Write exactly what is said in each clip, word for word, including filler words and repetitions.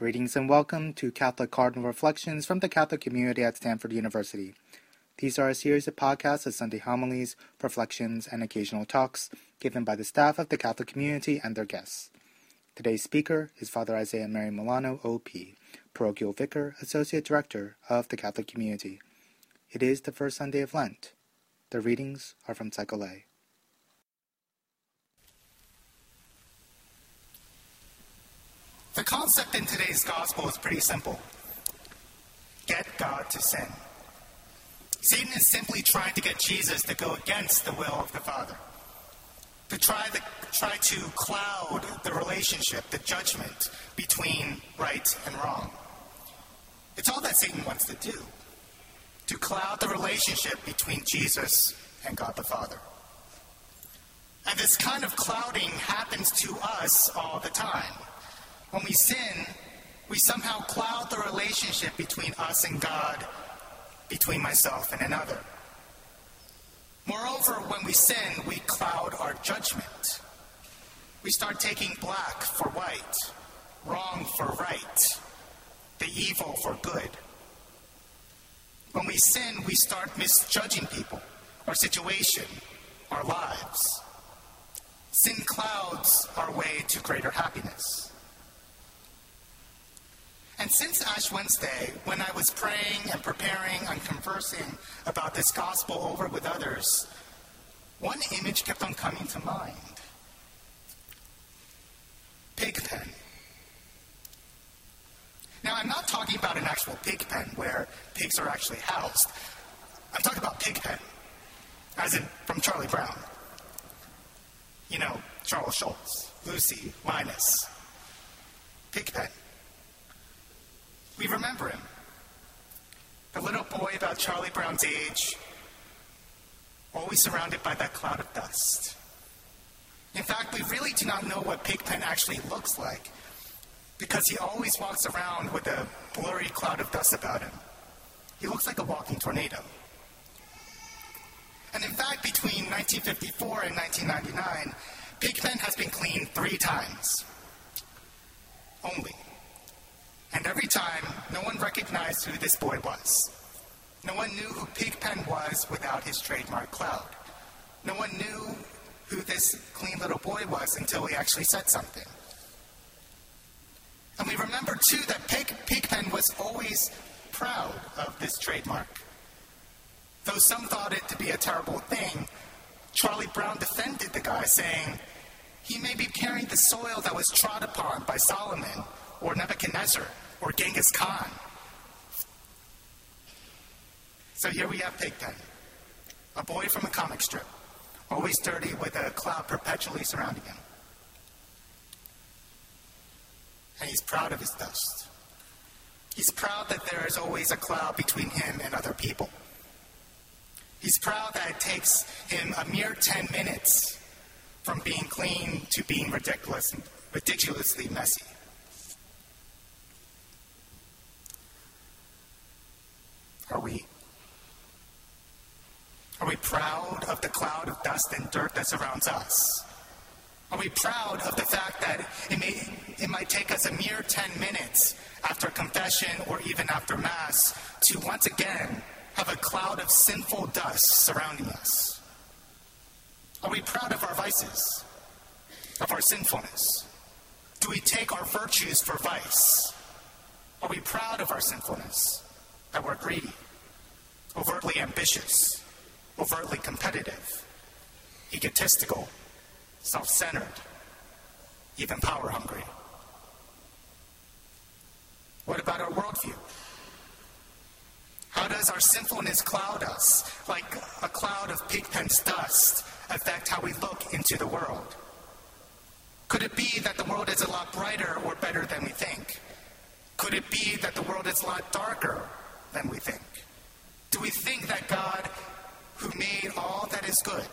Greetings and welcome to Catholic Cardinal Reflections from the Catholic community at Stanford University. These are a series of podcasts of Sunday homilies, reflections, and occasional talks given by the staff of the Catholic community and their guests. Today's speaker is Father Isaiah Mary Milano, O P, Parochial Vicar, Associate Director of the Catholic community. It is the first Sunday of Lent. The readings are from Cycle A. The concept in today's gospel is pretty simple. Get God to sin. Satan is simply trying to get Jesus to go against the will of the Father. To try, the, try to cloud the relationship, the judgment between right and wrong. It's all that Satan wants to do. To cloud the relationship between Jesus and God the Father. And this kind of clouding happens to us all the time. When we sin, we somehow cloud the relationship between us and God, between myself and another. Moreover, when we sin, we cloud our judgment. We start taking black for white, wrong for right, the evil for good. When we sin, we start misjudging people, our situation, our lives. Sin clouds our way to greater happiness. And since Ash Wednesday, when I was praying and preparing and conversing about this gospel over with others, one image kept on coming to mind. Pig pen. Now, I'm not talking about an actual pig pen where pigs are actually housed. I'm talking about pig pen, as in from Charlie Brown. You know, Charles Schulz, Lucy, Linus. Pig pen. We remember him. The little boy about Charlie Brown's age, always surrounded by that cloud of dust. In fact, we really do not know what Pigpen actually looks like, because he always walks around with a blurry cloud of dust about him. He looks like a walking tornado. And in fact, between nineteen fifty-four and nineteen ninety-nine, Pigpen has been cleaned three times. Only. And every time, no one recognized who this boy was. No one knew who Pigpen was without his trademark cloud. No one knew who this clean little boy was until he actually said something. And we remember, too, that Pig, Pigpen was always proud of this trademark. Though some thought it to be a terrible thing, Charlie Brown defended the guy, saying, he may be carrying the soil that was trod upon by Solomon, or Nebuchadnezzar, or Genghis Khan. So here we have Pigpen, a boy from a comic strip, always dirty with a cloud perpetually surrounding him. And he's proud of his dust. He's proud that there is always a cloud between him and other people. He's proud that it takes him a mere ten minutes from being clean to being ridiculous, ridiculously messy. Are we? Are we proud of the cloud of dust and dirt that surrounds us? Are we proud of the fact that it may it might take us a mere ten minutes after confession or even after Mass to once again have a cloud of sinful dust surrounding us? Are we proud of our vices, of our sinfulness? Do we take our virtues for vice? Are we proud of our sinfulness? That we're greedy, overtly ambitious, overtly competitive, egotistical, self-centered, even power-hungry. What about our worldview? How does our sinfulness cloud us, like a cloud of Pigpen's dust, affect how we look into the world? Could it be that the world is a lot brighter or better than we think? Could it be that the world is a lot darker than we think? Do we think that God, who made all that is good,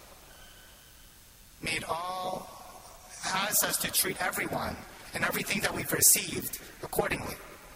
made all, has us to treat everyone and everything that we've received accordingly?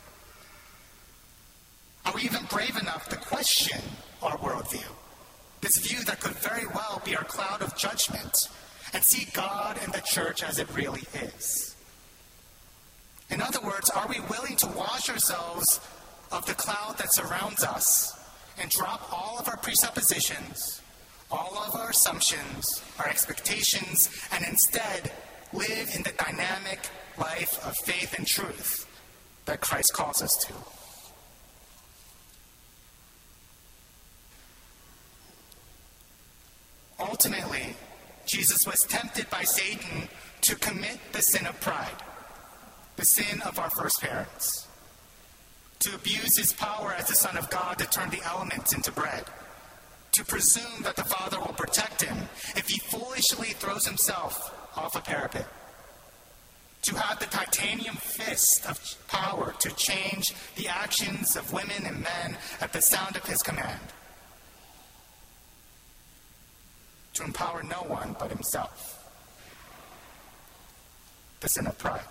Are we even brave enough to question our worldview? This view that could very well be our cloud of judgment, and see God and the church as it really is. In other words, are we willing to wash ourselves of the cloud that surrounds us and drop all of our presuppositions, all of our assumptions, our expectations, and instead live in the dynamic life of faith and truth that Christ calls us to? Ultimately, Jesus was tempted by Satan to commit the sin of pride, the sin of our first parents, to abuse his power as the Son of God to turn the elements into bread, to presume that the Father will protect him if he foolishly throws himself off a parapet, to have the titanium fist of power to change the actions of women and men at the sound of his command, to empower no one but himself. The sin of pride.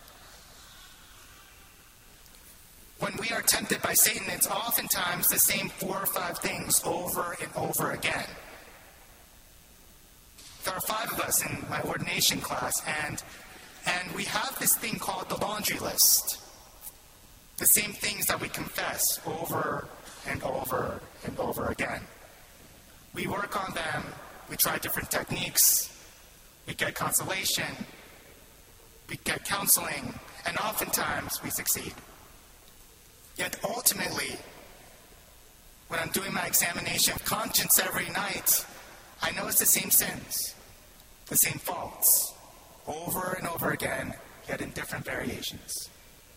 When we are tempted by Satan, it's oftentimes the same four or five things over and over again. There are five of us in my ordination class, and, and we have this thing called the laundry list. The same things that we confess over and over and over again. We work on them. We try different techniques, we get consolation, we get counseling, and oftentimes we succeed. Yet ultimately, when I'm doing my examination of conscience every night, I know it's the same sins, the same faults, over and over again, yet in different variations.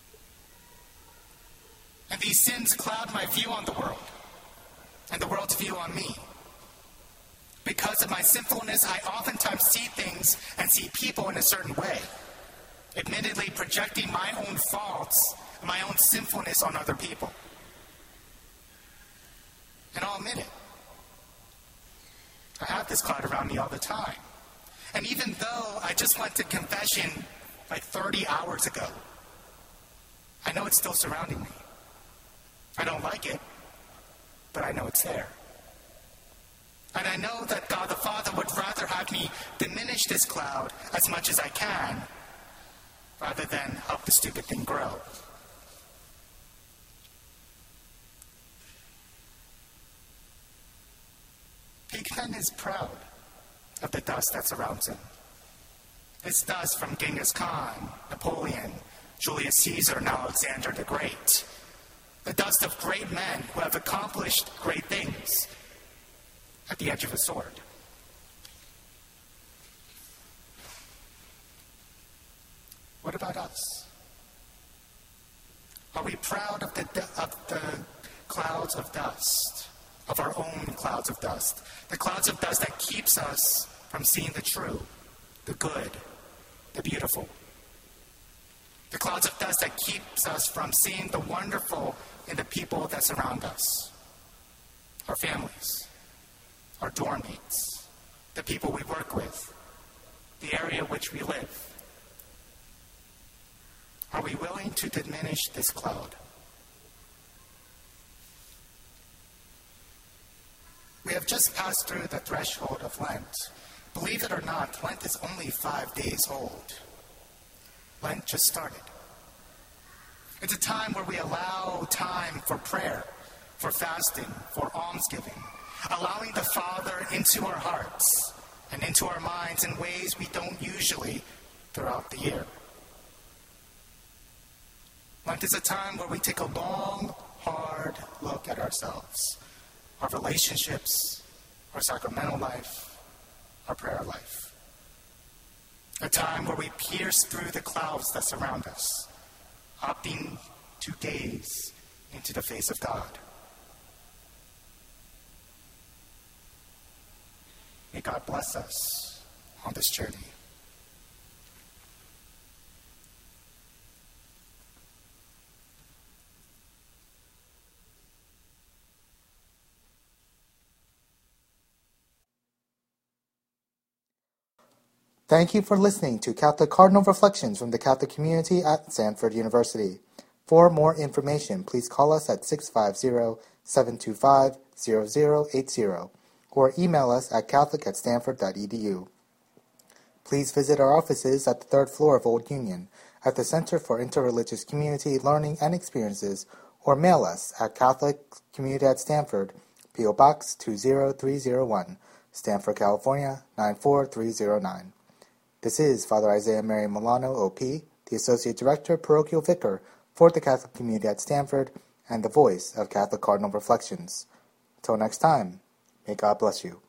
And these sins cloud my view on the world, and the world's view on me. Because of my sinfulness, I oftentimes see things and see people in a certain way, admittedly projecting my own faults and my own sinfulness on other people. And I'll admit it. I have this cloud around me all the time. And even though I just went to confession like thirty hours ago, I know it's still surrounding me. I don't like it, but I know it's there. And I know that God the Father would rather have me diminish this cloud as much as I can, rather than help the stupid thing grow. Pigpen is proud of the dust that surrounds him. It's dust from Genghis Khan, Napoleon, Julius Caesar, and Alexander the Great. The dust of great men who have accomplished great things at the edge of a sword. What about us? Are we proud of the, of the clouds of dust, of our own clouds of dust, the clouds of dust that keeps us from seeing the true, the good, the beautiful, the clouds of dust that keeps us from seeing the wonderful in the people that surround us, our families, our dorm mates, the people we work with, the area in which we live? Are we willing to diminish this cloud? We have just passed through the threshold of Lent. Believe it or not, Lent is only five days old. Lent just started. It's a time where we allow time for prayer, for fasting, for almsgiving, allowing the Father into our hearts and into our minds in ways we don't usually throughout the year. Lent is a time where we take a long, hard look at ourselves, our relationships, our sacramental life, our prayer life. A time where we pierce through the clouds that surround us, opting to gaze into the face of God. May God bless us on this journey. Thank you for listening to Catholic Cardinal Reflections from the Catholic Community at Stanford University. For more information, please call us at six five zero, seven two five, zero zero eight zero or email us at catholic at stanford dot e d u. Please visit our offices at the third floor of Old Union at the Center for Interreligious Community Learning and Experiences, or mail us at Catholic Community at Stanford, P O. Box two zero three zero one, Stanford, California nine four three zero nine. This is Father Isaiah Mary Milano, O P, the Associate Director, Parochial Vicar for the Catholic Community at Stanford, and the voice of Catholic Cardinal Reflections. Till next time, may God bless you.